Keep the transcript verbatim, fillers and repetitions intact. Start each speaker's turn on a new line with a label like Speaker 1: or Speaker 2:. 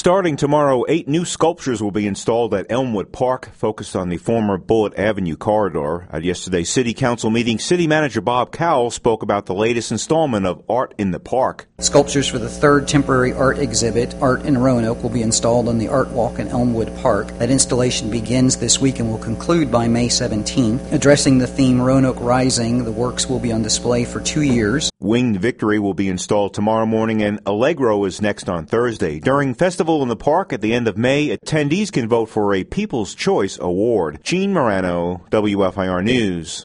Speaker 1: Starting tomorrow, eight new sculptures will be installed at Elmwood Park, focused on the former Bullitt Avenue corridor. At yesterday's City Council meeting, City Manager Bob Cowell spoke about the latest installment of Art in the Park.
Speaker 2: Sculptures for the third temporary art exhibit, Art in Roanoke, will be installed on the Art Walk in Elmwood Park. That installation begins this week and will conclude by May seventeenth. Addressing the theme Roanoke Rising, the works will be on display for two years.
Speaker 1: Winged Victory will be installed tomorrow morning, and Allegro is next on Thursday. During Festival in the Park at the end of May, attendees can vote for a People's Choice Award. Gene Morano, W F I R News.